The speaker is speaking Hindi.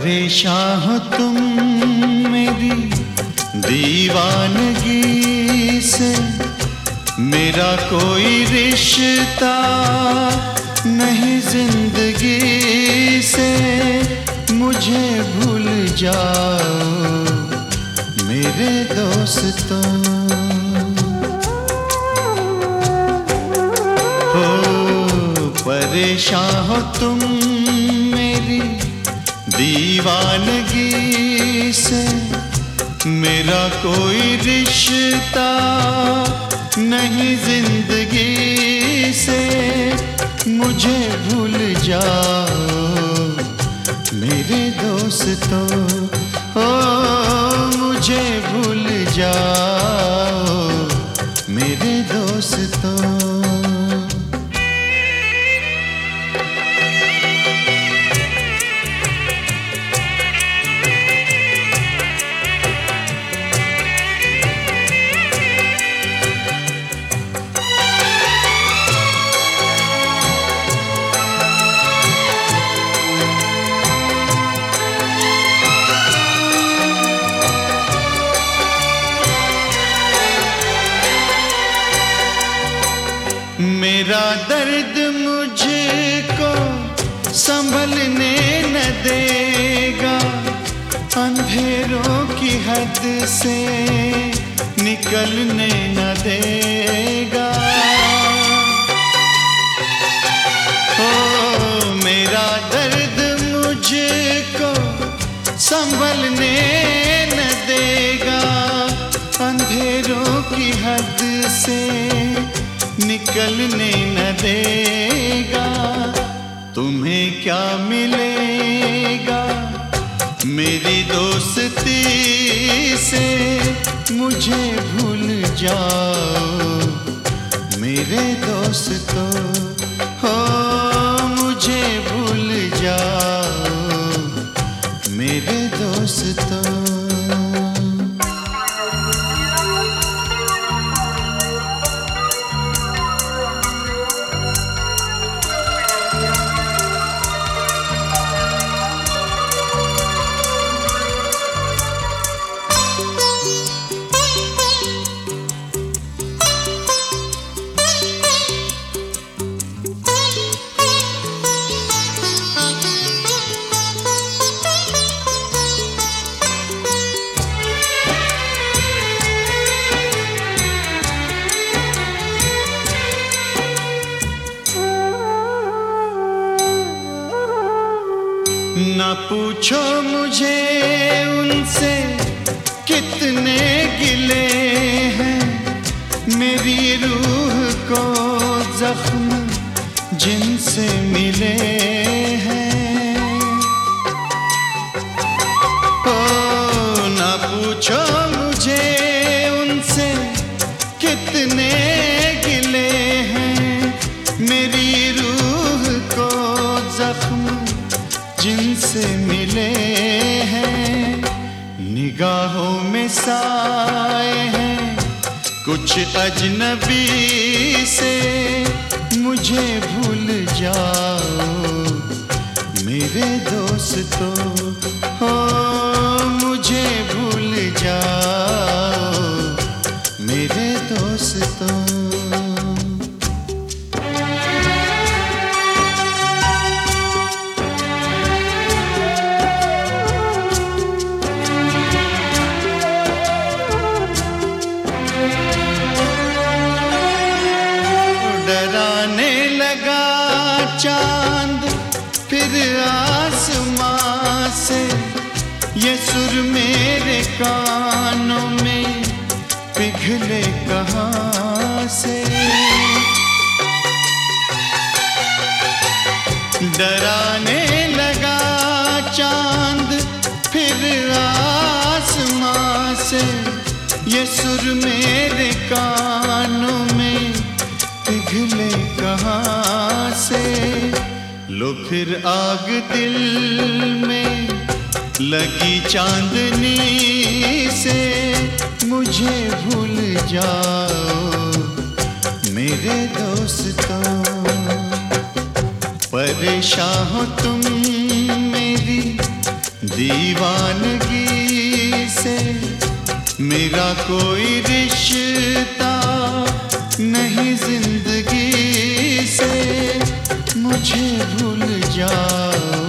परेशान हो तुम मेरी दीवानगी से, मेरा कोई रिश्ता नहीं जिंदगी से। मुझे भूल जाओ मेरे दोस्तों। हो परेशान हो तुम मेरी दीवानगी से, मेरा कोई रिश्ता नहीं जिंदगी से। मुझे भूल जाओ मेरे दोस्तों। हो मुझे भूल जाओ मेरे दोस्तों। मेरा दर्द मुझको संभलने न देगा, अंधेरों की हद से निकलने न देगा। ओ मेरा दर्द मुझको संभलने न देगा, अंधेरों की हद से निकलने न देगा। तुम्हें क्या मिलेगा मेरी दोस्ती से? मुझे भूल जाओ मेरे दोस्तों। हो मुझे भूल जाओ मेरे दोस्तों। ना पूछो मुझे उनसे कितने गिले हैं, मेरी रूह को जख्म जिनसे मिले हैं। ओ ना पूछो मुझे उनसे कितने गिले हैं, मेरी रूह को जख्म जिनसे मिले हैं। निगाहों में साए हैं कुछ अजनबी से। मुझे भूल जाओ मेरे दोस्तों। हो मुझे भूल जाओ मेरे दोस्तों। डराने लगा चांद फिर आसमां से, ये सुर मेरे कानों में पिघले कहाँ से। डराने लगा चांद फिर आसमां से, ये सुर मेरे कानों में पिघले कहाँ से। लो फिर आग दिल में लगी चांदनी से। मुझे भूल जाओ मेरे दोस्तों। परेशान हो तुम मेरी दीवानगी से मेरा कोई रिश्ता नहीं जिंदगी से, मुझे भूल जाओ